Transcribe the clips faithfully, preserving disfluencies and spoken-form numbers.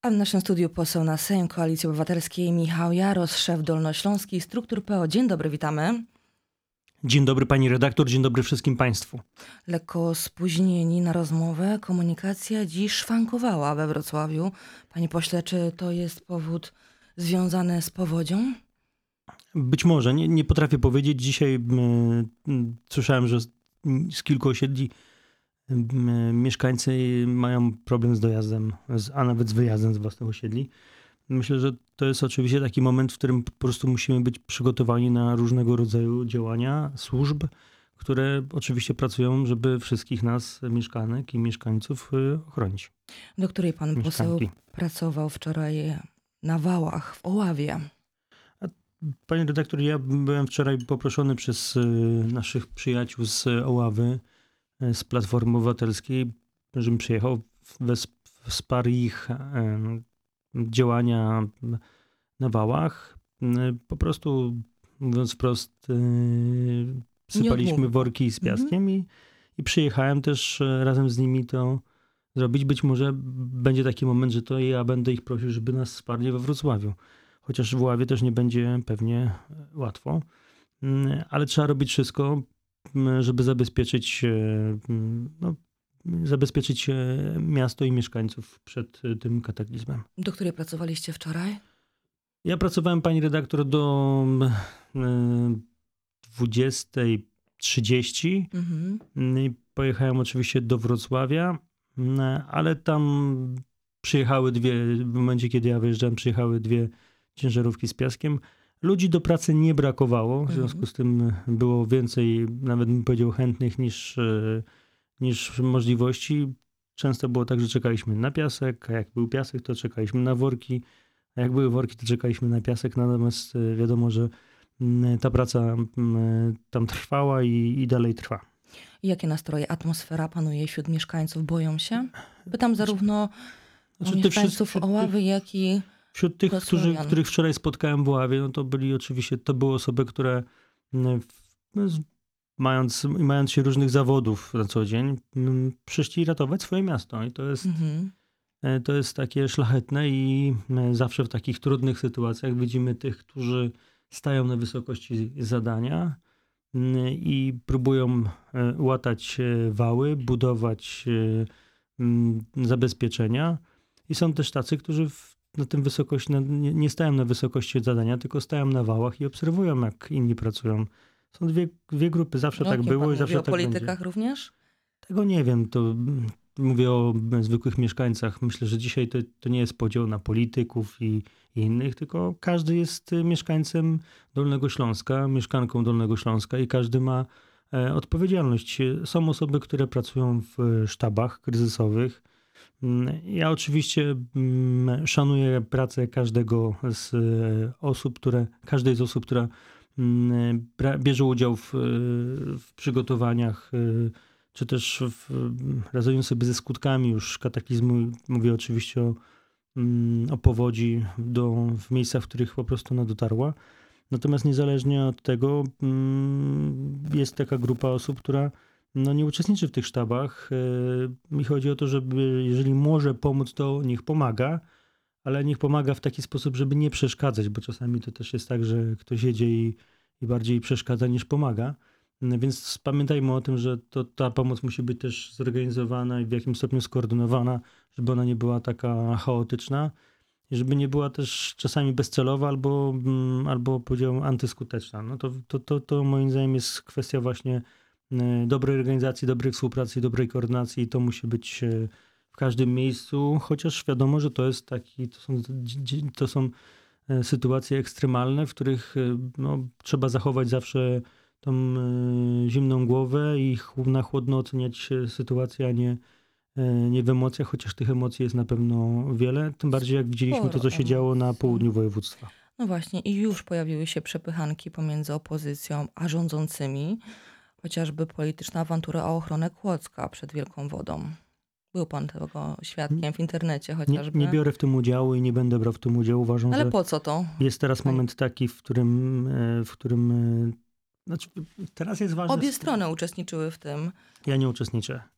A w naszym studiu poseł na Sejm Koalicji Obywatelskiej Michał Jaros, szef dolnośląskich struktur P O. Dzień dobry, witamy. Dzień dobry pani redaktor, dzień dobry wszystkim państwu. Lekko spóźnieni na rozmowę. Komunikacja dziś szwankowała we Wrocławiu. Panie pośle, czy to jest powód związany z powodzią? Być może, nie, nie potrafię powiedzieć. Dzisiaj y, y, słyszałem, że z, z kilku osiedli y, y, mieszkańcy mają problem z dojazdem, z, a nawet z wyjazdem z własnych osiedli. Myślę, że to jest oczywiście taki moment, w którym po prostu musimy być przygotowani na różnego rodzaju działania służb, które oczywiście pracują, żeby wszystkich nas, mieszkanek i mieszkańców, ochronić. Do której pan poseł pracował wczoraj na Wałach w Oławie? Panie redaktor, ja byłem wczoraj poproszony przez naszych przyjaciół z Oławy, z Platformy Obywatelskiej, żebym przyjechał wespór ich działania na Wałach. Po prostu, mówiąc wprost, sypaliśmy worki z piaskiem i, i przyjechałem też razem z nimi to zrobić. Być może będzie taki moment, że to ja będę ich prosił, żeby nas wsparli we Wrocławiu. Chociaż w Oławie też nie będzie pewnie łatwo. Ale trzeba robić wszystko, żeby zabezpieczyć, no, zabezpieczyć miasto i mieszkańców przed tym kataklizmem. Do której pracowaliście wczoraj? Ja pracowałem, pani redaktor, do dwudziestej trzydzieści. Mhm. Pojechałem oczywiście do Wrocławia, ale tam przyjechały dwie, w momencie kiedy ja wyjeżdżałem, przyjechały dwie ciężarówki z piaskiem. Ludzi do pracy nie brakowało, w związku z tym było więcej, nawet bym powiedział, chętnych niż, niż możliwości. Często było tak, że czekaliśmy na piasek, a jak był piasek, to czekaliśmy na worki, a jak były worki, to czekaliśmy na piasek. Natomiast wiadomo, że ta praca tam trwała i, i dalej trwa. Jakie nastroje, atmosfera panuje wśród mieszkańców? Boją się? Pytam zarówno znaczy, o mieszkańców wśród, Oławy, jak i wśród tych, którzy, których wczoraj spotkałem w Oławie, no to byli oczywiście, to były osoby, które no, mając, mając się różnych zawodów na co dzień, przyszli ratować swoje miasto. I to jest, mhm. to jest takie szlachetne i zawsze w takich trudnych sytuacjach widzimy tych, którzy stają na wysokości zadania i próbują łatać wały, budować zabezpieczenia. I są też tacy, którzy w, na tym wysokości, na, nie, nie stają na wysokości zadania, tylko stają na wałach i obserwują, jak inni pracują. Są dwie, dwie grupy, zawsze tak było i zawsze tak będzie. O politykach również? Tego nie wiem, to mówię o zwykłych mieszkańcach. Myślę, że dzisiaj to, to nie jest podział na polityków i, i innych, tylko każdy jest mieszkańcem Dolnego Śląska, mieszkanką Dolnego Śląska i każdy ma e, odpowiedzialność. Są osoby, które pracują w sztabach kryzysowych. Ja oczywiście szanuję pracę każdego z osób, które, każdej z osób, która bierze udział w, w przygotowaniach, czy też w radzeniu sobie ze skutkami już kataklizmu. Mówię oczywiście o, o powodzi do, w miejscach, w których po prostu ona dotarła. Natomiast niezależnie od tego jest taka grupa osób, która no nie uczestniczy w tych sztabach. Mi chodzi o to, żeby jeżeli może pomóc, to niech pomaga, ale niech pomaga w taki sposób, żeby nie przeszkadzać, bo czasami to też jest tak, że ktoś jedzie i, i bardziej przeszkadza niż pomaga. Więc pamiętajmy o tym, że to, ta pomoc musi być też zorganizowana i w jakimś stopniu skoordynowana, żeby ona nie była taka chaotyczna i żeby nie była też czasami bezcelowa albo, albo powiedziałbym, antyskuteczna. No to, to, to, to moim zdaniem jest kwestia właśnie dobrej organizacji, dobrej współpracy, dobrej koordynacji i to musi być w każdym miejscu, chociaż wiadomo, że to jest taki, to są, to są sytuacje ekstremalne, w których no, trzeba zachować zawsze tą zimną głowę i na chłodno oceniać sytuację, a nie, nie w emocjach, chociaż tych emocji jest na pewno wiele, tym bardziej jak widzieliśmy to, co się działo na południu województwa. No właśnie i już pojawiły się przepychanki pomiędzy opozycją a rządzącymi. Chociażby polityczna awantura o ochronę Kłodzka przed Wielką Wodą. Był pan tego świadkiem w internecie chociażby. Nie, nie biorę w tym udziału i nie będę brał w tym udziału. Uważam, ale że po co to? Jest teraz moment taki, w którym... W którym znaczy, teraz jest ważne... Obie strony uczestniczyły w tym. Ja nie uczestniczę.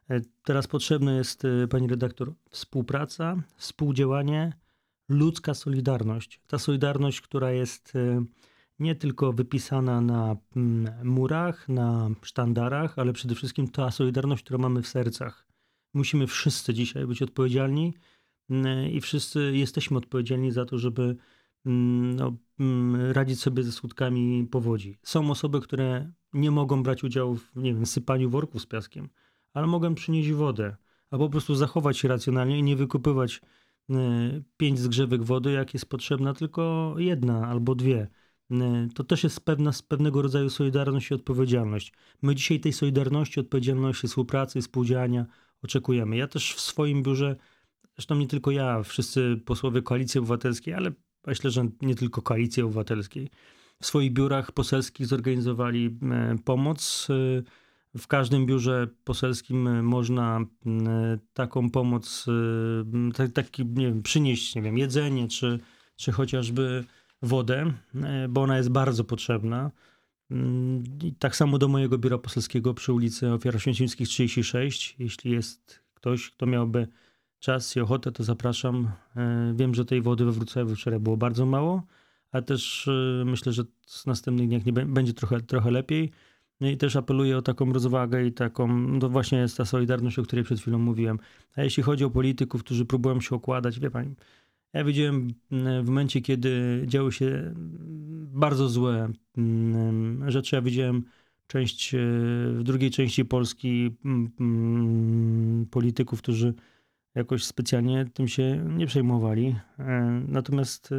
Teraz potrzebna jest, pani redaktor, współpraca, współdziałanie, ludzka solidarność. Ta solidarność, która jest nie tylko wypisana na murach, na sztandarach, ale przede wszystkim ta solidarność, którą mamy w sercach. Musimy wszyscy dzisiaj być odpowiedzialni i wszyscy jesteśmy odpowiedzialni za to, żeby no, radzić sobie ze skutkami powodzi. Są osoby, które nie mogą brać udziału w, nie wiem, sypaniu worków z piaskiem, ale mogą przynieść wodę, a po prostu zachować się racjonalnie i nie wykupywać pięć zgrzewek wody, jak jest potrzebna tylko jedna albo dwie. To też jest pewna, pewnego rodzaju solidarność i odpowiedzialność. My dzisiaj tej solidarności, odpowiedzialności, współpracy, współdziałania oczekujemy. Ja też w swoim biurze, zresztą nie tylko ja, wszyscy posłowie Koalicji Obywatelskiej, ale myślę, że nie tylko Koalicji Obywatelskiej, w swoich biurach poselskich zorganizowali pomoc. W każdym biurze poselskim można taką pomoc, taki, nie wiem, przynieść, nie wiem, jedzenie, czy, czy chociażby wodę, bo ona jest bardzo potrzebna. I tak samo do mojego biura poselskiego przy ulicy Ofiar Oświęcimskich trzydzieści sześć. Jeśli jest ktoś, kto miałby czas i ochotę, to zapraszam. Wiem, że tej wody we Wrocławiu wczoraj było bardzo mało, ale też myślę, że z następnych dniach nie będzie trochę, trochę lepiej. I też apeluję o taką rozwagę i taką, to właśnie jest ta solidarność, o której przed chwilą mówiłem. A jeśli chodzi o polityków, którzy próbują się okładać, wie pani, ja widziałem w momencie, kiedy działy się bardzo złe rzeczy, ja widziałem część, w drugiej części Polski polityków, którzy jakoś specjalnie tym się nie przejmowali. Natomiast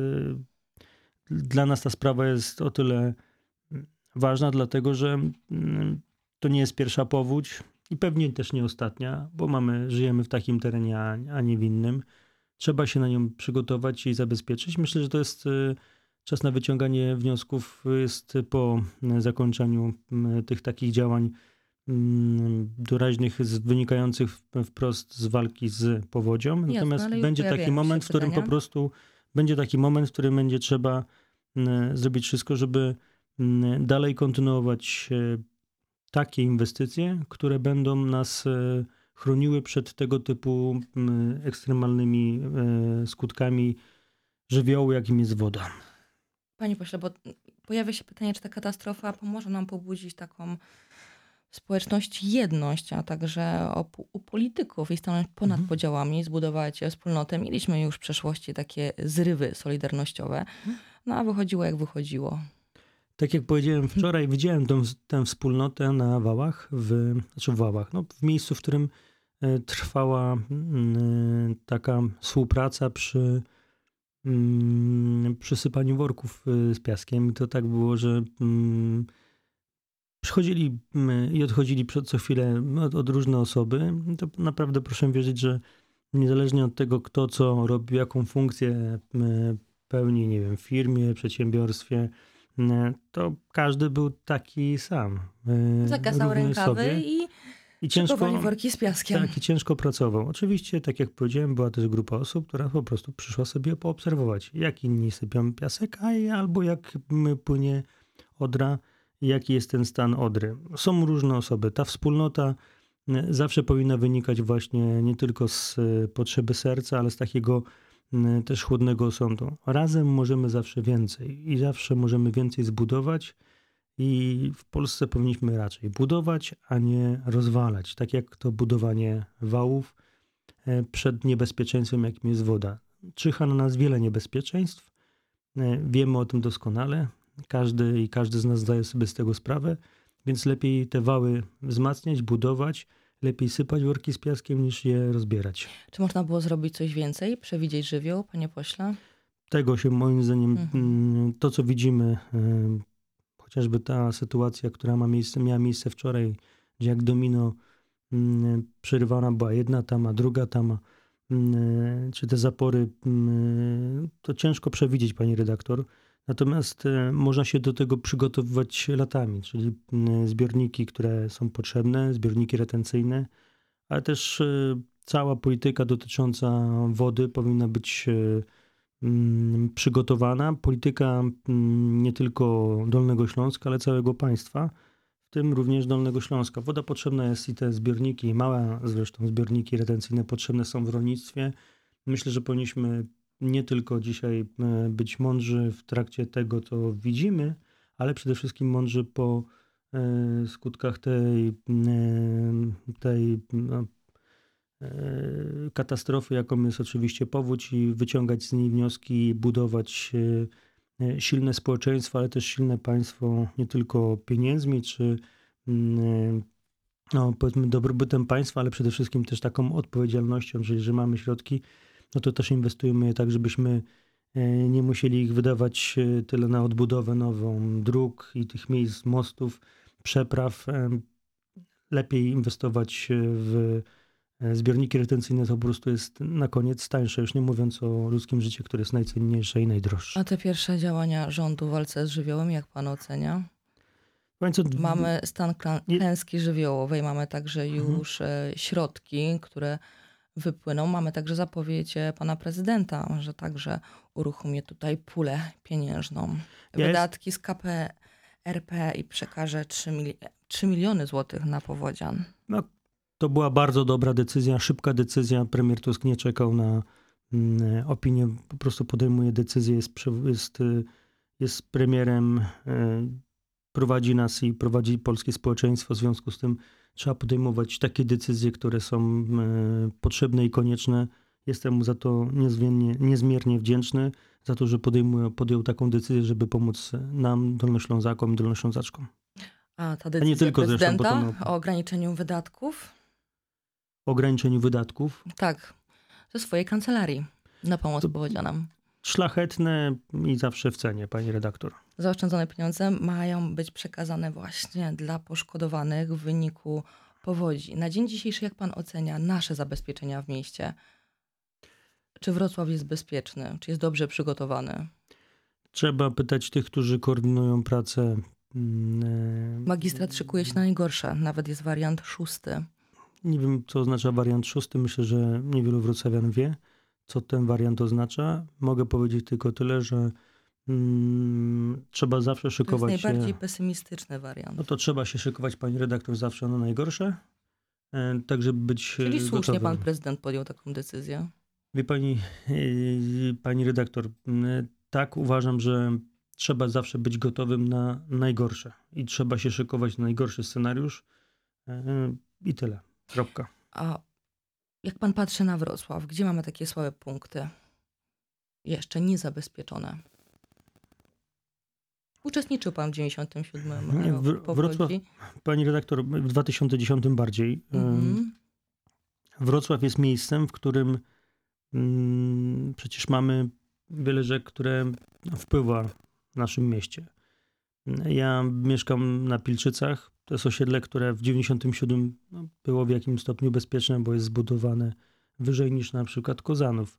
dla nas ta sprawa jest o tyle ważna, dlatego że to nie jest pierwsza powódź i pewnie też nie ostatnia, bo mamy, żyjemy w takim terenie, a nie w innym. Trzeba się na nią przygotować i zabezpieczyć. Myślę, że to jest czas na wyciąganie wniosków jest po zakończeniu tych takich działań doraźnych, wynikających wprost z walki z powodzią. Natomiast Jasne, będzie taki moment, w którym pytania. po prostu będzie taki moment, w którym będzie trzeba zrobić wszystko, żeby dalej kontynuować takie inwestycje, które będą nas chroniły przed tego typu ekstremalnymi skutkami żywiołu, jakim jest woda. Panie pośle, bo pojawia się pytanie, czy ta katastrofa pomoże nam pobudzić taką społeczność, jedność, a także u polityków i stanąć ponad mhm. podziałami, zbudować wspólnotę. Mieliśmy już w przeszłości takie zrywy solidarnościowe, no a wychodziło jak wychodziło. Tak jak powiedziałem wczoraj, widziałem tą, tę wspólnotę na Wałach, w, znaczy w Wałach, no, w miejscu, w którym trwała taka współpraca przy przysypaniu worków z piaskiem. I to tak było, że przychodzili i odchodzili co chwilę od, od różne osoby. To naprawdę proszę wierzyć, że niezależnie od tego, kto co robi, jaką funkcję pełni, nie wiem, w firmie, przedsiębiorstwie, to każdy był taki sam. Zakasał rękawy i, i ciężko worki z piaskiem. Tak, i ciężko pracował. Oczywiście, tak jak powiedziałem, była też grupa osób, która po prostu przyszła sobie poobserwować, jak inni sypią piasek, a albo jak płynie Odra, jaki jest ten stan Odry. Są różne osoby. Ta wspólnota zawsze powinna wynikać właśnie nie tylko z potrzeby serca, ale z takiego też chłodnego osądu. Razem możemy zawsze więcej i zawsze możemy więcej zbudować i w Polsce powinniśmy raczej budować, a nie rozwalać. Tak jak to budowanie wałów przed niebezpieczeństwem, jakim jest woda. Czyha na nas wiele niebezpieczeństw. Wiemy o tym doskonale. Każdy i każdy z nas zdaje sobie z tego sprawę, więc lepiej te wały wzmacniać, budować, lepiej sypać worki z piaskiem, niż je rozbierać. Czy można było zrobić coś więcej? Przewidzieć żywioł, panie pośle? Tego się moim zdaniem, Mhm. to co widzimy, chociażby ta sytuacja, która ma miejsce, miała miejsce wczoraj, gdzie jak domino przerywana była jedna tama, druga tama, czy te zapory, to ciężko przewidzieć, pani redaktor. Natomiast można się do tego przygotowywać latami, czyli zbiorniki, które są potrzebne, zbiorniki retencyjne, ale też cała polityka dotycząca wody powinna być przygotowana. Polityka nie tylko Dolnego Śląska, ale całego państwa. tym również Dolnego Śląska. Woda potrzebna jest i te zbiorniki, małe zresztą zbiorniki retencyjne potrzebne są w rolnictwie. Myślę, że powinniśmy nie tylko dzisiaj być mądrzy w trakcie tego, co widzimy, ale przede wszystkim mądrzy po skutkach tej, tej no, katastrofy, jaką jest oczywiście powódź, i wyciągać z niej wnioski, budować silne społeczeństwo, ale też silne państwo nie tylko pieniędzmi czy no, powiedzmy dobrobytem państwa, ale przede wszystkim też taką odpowiedzialnością, czyli że mamy środki, no to też inwestujemy je tak, żebyśmy nie musieli ich wydawać tyle na odbudowę nową dróg i tych miejsc, mostów, przepraw. Lepiej inwestować w zbiorniki retencyjne, to po prostu jest na koniec tańsze, już nie mówiąc o ludzkim życiu, które jest najcenniejsze i najdroższe. A te pierwsze działania rządu w walce z żywiołem, jak pan ocenia? Co... Mamy stan klęski żywiołowej, mamy także już mhm. środki, które wypłyną. Mamy także zapowiedź pana prezydenta, że także uruchomi tutaj pulę pieniężną. Wydatki jest... z K P R P i przekaże trzy miliony złotych na powodzian. No, to była bardzo dobra decyzja, szybka decyzja. Premier Tusk nie czekał na mm, opinię, po prostu podejmuje decyzję, jest, jest, jest premierem, y, prowadzi nas i prowadzi polskie społeczeństwo. W związku z tym trzeba podejmować takie decyzje, które są y, potrzebne i konieczne. Jestem mu za to niezmiernie, niezmiernie wdzięczny, za to, że podejmuje, podjął taką decyzję, żeby pomóc nam, Dolnoślązakom i Dolnoślązaczkom. A ta decyzja A nie tylko prezydenta zresztą, potem... o ograniczeniu wydatków? O ograniczeniu wydatków? Tak, ze swojej kancelarii na pomoc powodzianom. Szlachetne i zawsze w cenie, pani redaktor. Zaoszczędzone pieniądze mają być przekazane właśnie dla poszkodowanych w wyniku powodzi. Na dzień dzisiejszy, jak pan ocenia nasze zabezpieczenia w mieście? Czy Wrocław jest bezpieczny? Czy jest dobrze przygotowany? Trzeba pytać tych, którzy koordynują pracę. Magistrat szykuje się na najgorsze. Nawet jest wariant szósty. Nie wiem, co oznacza wariant szósty. Myślę, że niewielu wrocławian wie, co ten wariant oznacza. Mogę powiedzieć tylko tyle, że hmm, trzeba zawsze szykować się... To jest najbardziej się... pesymistyczny wariant. No to trzeba się szykować, pani redaktor, zawsze na najgorsze, tak żeby być Czyli gotowym. Słusznie pan prezydent podjął taką decyzję. Wie pani, pani redaktor, tak uważam, że trzeba zawsze być gotowym na najgorsze i trzeba się szykować na najgorszy scenariusz i tyle. Kropka. A jak pan patrzy na Wrocław, gdzie mamy takie słabe punkty? Jeszcze niezabezpieczone. Uczestniczył pan w dziewięćdziesiątym siódmym w, Wrocław, pani redaktor, w dwa tysiące dziesiątym bardziej. Mm-hmm. Wrocław jest miejscem, w którym mm, przecież mamy wiele rzek, które wpływa w naszym mieście. Ja mieszkam na Pilczycach. To jest osiedle, które w dziewięćdziesiątym siódmym no, było w jakimś stopniu bezpieczne, bo jest zbudowane wyżej niż na przykład Kozanów.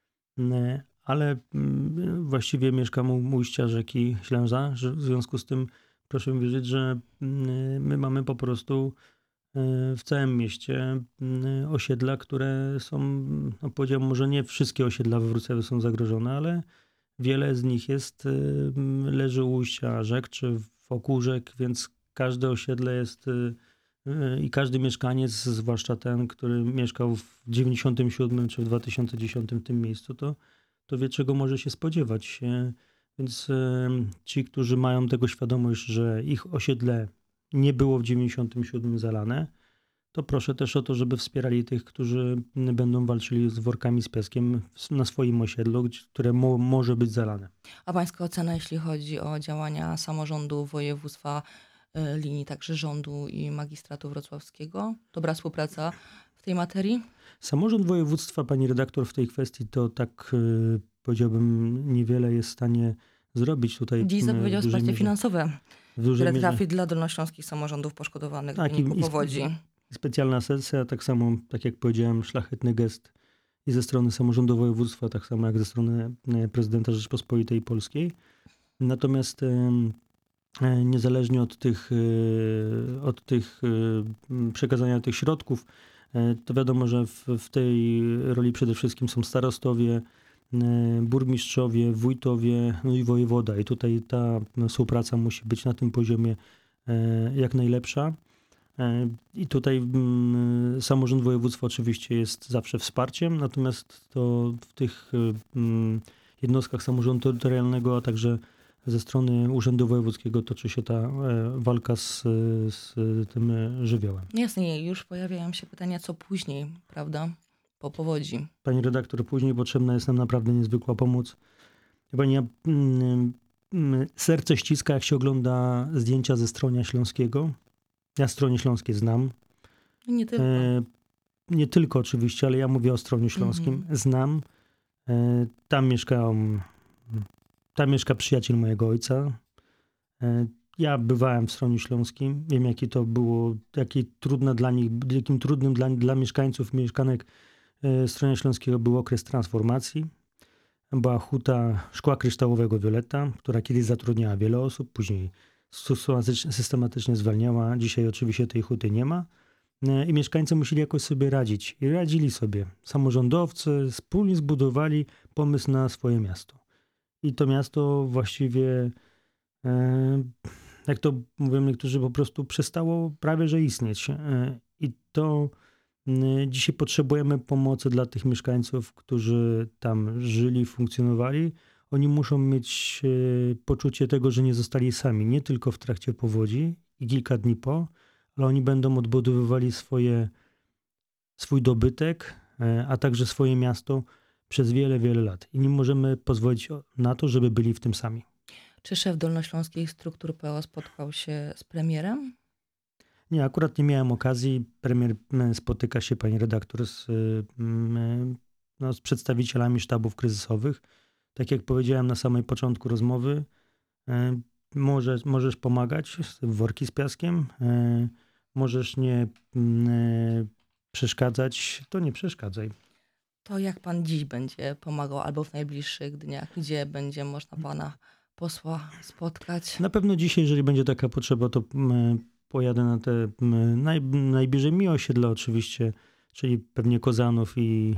Ale właściwie mieszkam u ujścia rzeki Ślęża. W związku z tym proszę mi wierzyć, że my mamy po prostu w całym mieście osiedla, które są, no powiedziałbym, może nie wszystkie osiedla we Wrocławiu są zagrożone, ale wiele z nich jest, leży u ujścia rzek czy wokół rzek, więc każde osiedle jest i każdy mieszkaniec, zwłaszcza ten, który mieszkał w dziewięćdziesiątym siódmym czy w dwa tysiące dziesiątym w tym miejscu, to, to wie, czego może się spodziewać. Więc ci, którzy mają tego świadomość, że ich osiedle nie było w dziewięćdziesiątym siódmym zalane, to proszę też o to, żeby wspierali tych, którzy będą walczyli z workami z piaskiem na swoim osiedlu, które mo- może być zalane. A pańska ocena, jeśli chodzi o działania samorządu województwa, y, linii także rządu i magistratu wrocławskiego? Dobra współpraca w tej materii? Samorząd województwa, pani redaktor, w tej kwestii to tak y, powiedziałbym niewiele jest w stanie zrobić tutaj. Dziś zapowiedział wsparcie finansowe, które trafi mierze. dla dolnośląskich samorządów poszkodowanych tak, w wyniku powodzi. Specjalna sesja, tak samo, tak jak powiedziałem, szlachetny gest i ze strony samorządu województwa, tak samo jak ze strony prezydenta Rzeczypospolitej Polskiej. Natomiast niezależnie od tych, od tych przekazania tych środków, to wiadomo, że w, w tej roli przede wszystkim są starostowie, burmistrzowie, wójtowie, no i wojewoda. I tutaj ta współpraca musi być na tym poziomie jak najlepsza. I tutaj samorząd województwa oczywiście jest zawsze wsparciem, natomiast to w tych jednostkach samorządu terytorialnego, a także ze strony Urzędu Wojewódzkiego toczy się ta walka z, z tym żywiołem. Jasne, już pojawiają się pytania, co później, prawda, po powodzi. Pani redaktor, później potrzebna jest nam naprawdę niezwykła pomoc. Pani, ja, mm, serce ściska, jak się ogląda zdjęcia ze Stronia Śląskiego. Ja Stronie Śląskie znam. Nie tylko. E, nie tylko oczywiście, ale ja mówię o Stroniu Śląskim. Mm-hmm. Znam. E, tam mieszka, tam mieszka przyjaciel mojego ojca. E, ja bywałem w Stroniu Śląskim. Wiem, jakie to było, jakie trudne dla nich, jakim trudnym dla, dla mieszkańców, mieszkanek e, Stronia Śląskiego był okres transformacji. Była huta Szkła Kryształowego Violetta, która kiedyś zatrudniała wiele osób, później systematycznie zwalniała. Dzisiaj oczywiście tej huty nie ma. I mieszkańcy musieli jakoś sobie radzić. I radzili sobie. Samorządowcy wspólnie zbudowali pomysł na swoje miasto. I to miasto właściwie, jak to mówią niektórzy, po prostu przestało prawie że istnieć. I to dzisiaj potrzebujemy pomocy dla tych mieszkańców, którzy tam żyli, funkcjonowali. Oni muszą mieć poczucie tego, że nie zostali sami, nie tylko w trakcie powodzi i kilka dni po, ale oni będą odbudowywali swoje, swój dobytek, a także swoje miasto przez wiele, wiele lat. I nie możemy pozwolić na to, żeby byli w tym sami. Czy szef Dolnośląskich Struktur P O spotkał się z premierem? Nie, akurat nie miałem okazji. Premier spotyka się, pani redaktor, z, no, z przedstawicielami sztabów kryzysowych. Tak jak powiedziałem na samym początku rozmowy, możesz, możesz pomagać, worki z piaskiem, możesz nie przeszkadzać, to nie przeszkadzaj. To jak pan dziś będzie pomagał albo w najbliższych dniach, gdzie będzie można pana posła spotkać? Na pewno dzisiaj, jeżeli będzie taka potrzeba, to pojadę na te naj, najbliżej mi osiedla oczywiście, czyli pewnie Kozanów i,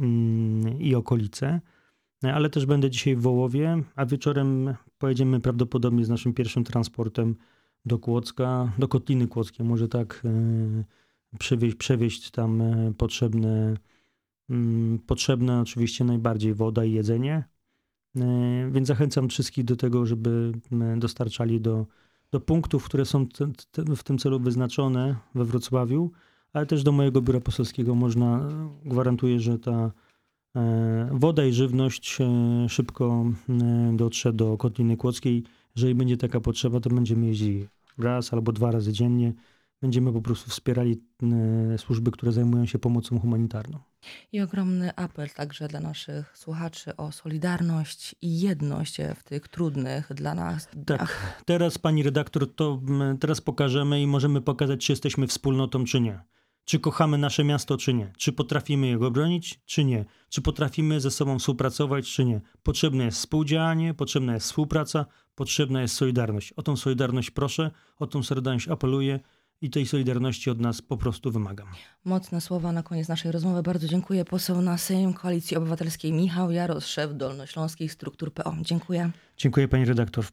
i okolice. Ale też będę dzisiaj w Wołowie, a wieczorem pojedziemy prawdopodobnie z naszym pierwszym transportem do Kłodzka, do Kotliny Kłodzkiej. Może tak przewieźć, przewieźć tam potrzebne, potrzebne oczywiście najbardziej woda i jedzenie. Więc zachęcam wszystkich do tego, żeby dostarczali do, do punktów, które są te, te, w tym celu wyznaczone we Wrocławiu, ale też do mojego biura poselskiego można, gwarantuję, że ta woda i żywność szybko dotrze do Kotliny Kłodzkiej. Jeżeli będzie taka potrzeba, to będziemy jeździli raz albo dwa razy dziennie. Będziemy po prostu wspierali służby, które zajmują się pomocą humanitarną. I ogromny apel także dla naszych słuchaczy o solidarność i jedność w tych trudnych dla nas dniach. Tak, teraz pani redaktor, to teraz pokażemy i możemy pokazać, czy jesteśmy wspólnotą, czy nie. Czy kochamy nasze miasto, czy nie? Czy potrafimy jego bronić, czy nie? Czy potrafimy ze sobą współpracować, czy nie? Potrzebne jest współdziałanie, potrzebna jest współpraca, potrzebna jest solidarność. O tą solidarność proszę, o tą solidarność apeluję i tej solidarności od nas po prostu wymagam. Mocne słowa na koniec naszej rozmowy. Bardzo dziękuję. Poseł na Sejm Koalicji Obywatelskiej Michał Jaros, szef Dolnośląskich Struktur P O. Dziękuję. Dziękuję pani redaktor.